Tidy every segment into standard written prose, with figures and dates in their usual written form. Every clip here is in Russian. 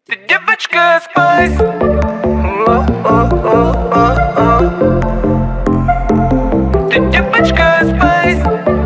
Ты девочка Спайс. Ты девочка Спайс.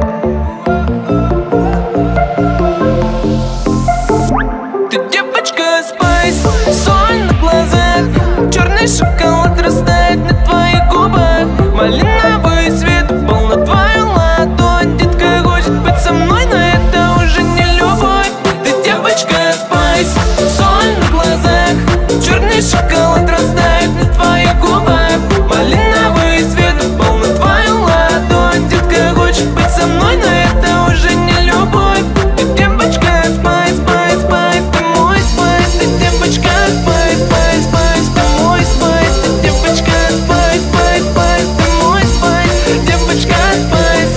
Ты девочка Спайс. Соль на глазах, черный шоколад растает на твоих губах. Малиновый свет упал на твою ладонь. Детка хочет быть со мной, но это уже не любовь. Ты девочка Спайс. Соль на глазах, черный шоколад растает на твоих губах. Малиновый свет упал на твою ладонь. Детка хочет быть со мной, но это уже не любовь. Ты девочка Спайс, Спайс, Спайс, ты мой Спайс. Ты девочка Спайс, Спайс, Спайс, ты мой Спайс. Ты девочка Спайс, Спайс, Спайс, ты мой Спайс. Девочка Спайс.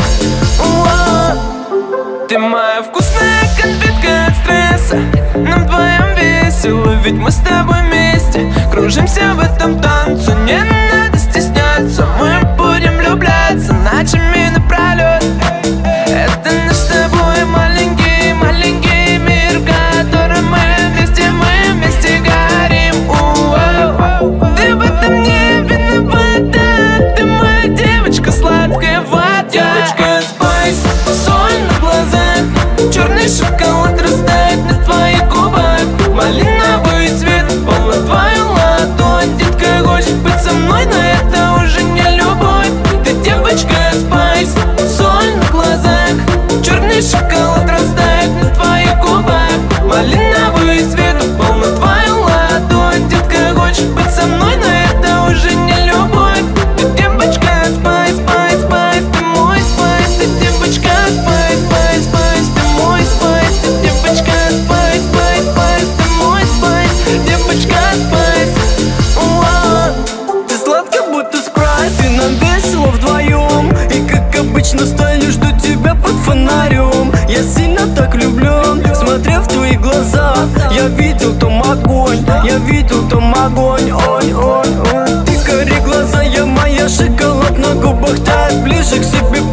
Ты моя вкусная конфетка от стресса. Нам вдвоем весело, ведь мы с тобой вместе кружимся в этом танце. Не надо стесняться, мы будем влюбляться ночами напролет. Это наш с тобой маленький, маленький мир, в котором мы вместе горим. Ты в этом не виновата, ты моя девочка, сладкая вода. Девочка Спайс, соль на глазах, черный шоколад растает на твоих губах. Малиновый свет упал на твою ладонь. Детка хочет быть со мной, но это уже не любовь. Ты девочка Спайс, соль на глазах, черный шоколад растает на твоих губах. Малиновый свет упал на твою ладонь. Детка хочет быть со мной, но это уже не любовь. Ты девочка Спайс, Спайс, Спайс, ты мой Спайс. Ты девочка Спайс, Спайс, Спайс, ты мой Спайс. Ты девочка Спайс, Спайс, Спайс, ты мой Спайс. Девочка Спайс. Ты сладкая, будто спрайт, и нам весело вдвоем. И как обычно стою, жду тебя под фонарем. Я сильно так влюблен, смотря в твои глаза. Я видел там огонь, я видел там огонь. Ой. Ты кори глаза, я моя шоколад на губах тает. Ближе к себе